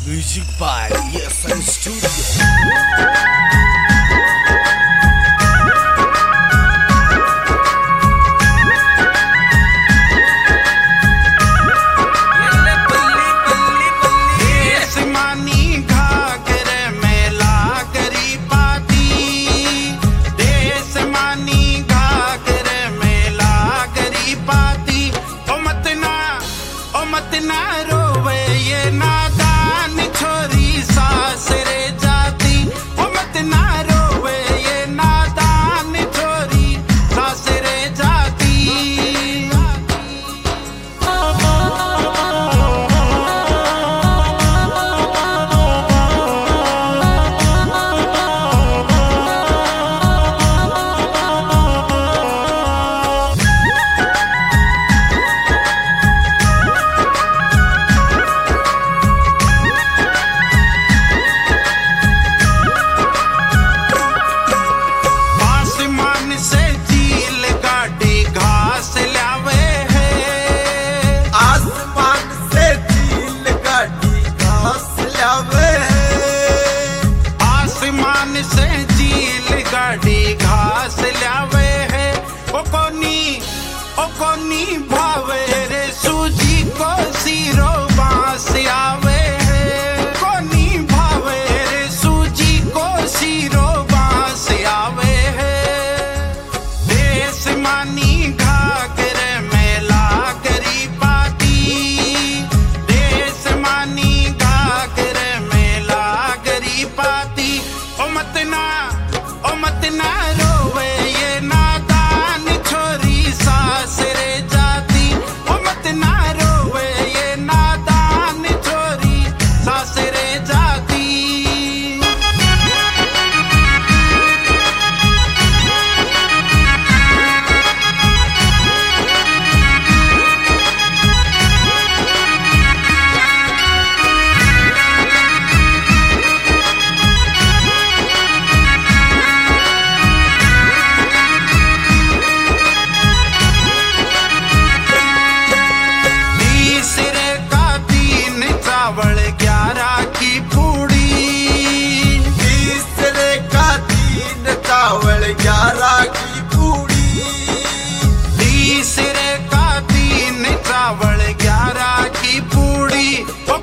Music by ESN Studio. घास लावे है ओ कोनी भावे रे सूजी को सीरो बांस आवे है कोनी भावे रे सूजी को सीरो बांस आवे है देश मानी घाघरे मेला करी पाती देश मानी घाघरे मेला करी पाती ओ मत ना रोवे ये नादान छोरी सासरे जाती ओ मत ना रोवे ये नादान छोरी सासरे जाती ग्यारह की पूड़ी तीसरे का 3 चावल 11 की पूड़ी ओ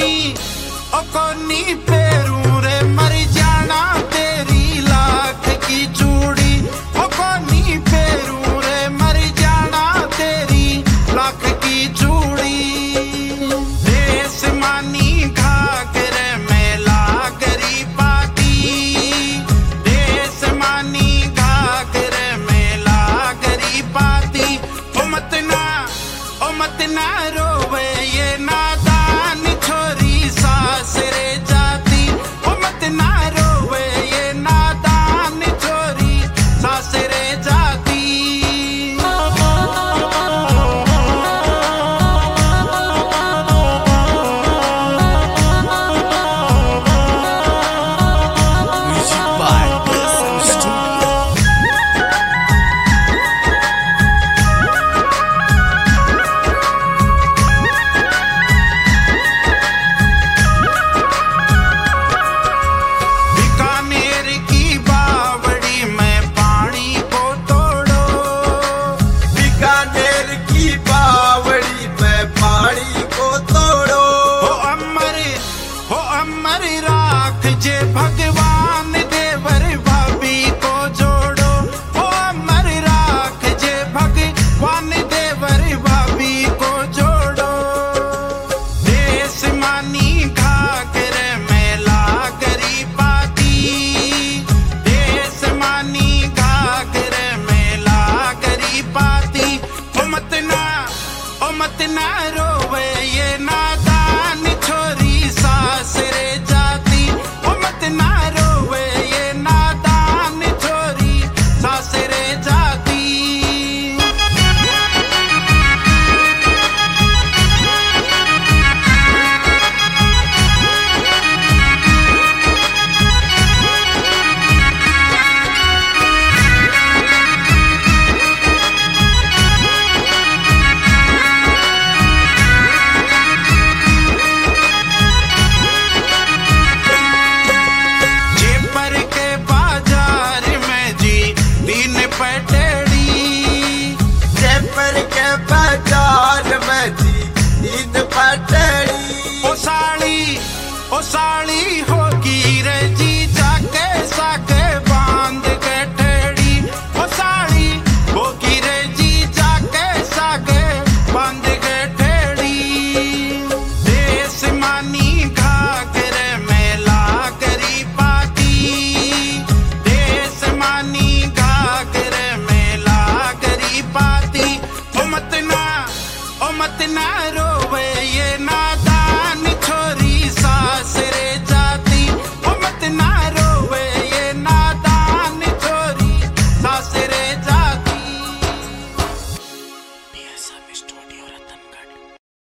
कोनी पेरू रे मर जाना तेरी लाख की चूड़ी ओ कोनी पेरू रे मर जाना तेरी लाख की चूड़ी देश मानी घाघरे मेला करी पाती देश मानी मत ना रोवे ये नादान छोरी सासरे जाती ओ साली हो